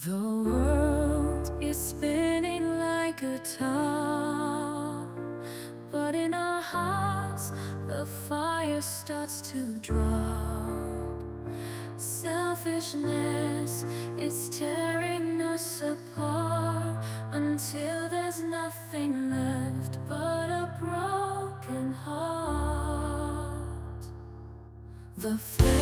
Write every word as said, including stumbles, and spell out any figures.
The world is spinning like a top, but in our hearts the fire starts to drop. Selfishness is tearing us apart until there's nothing left but a broken heart. The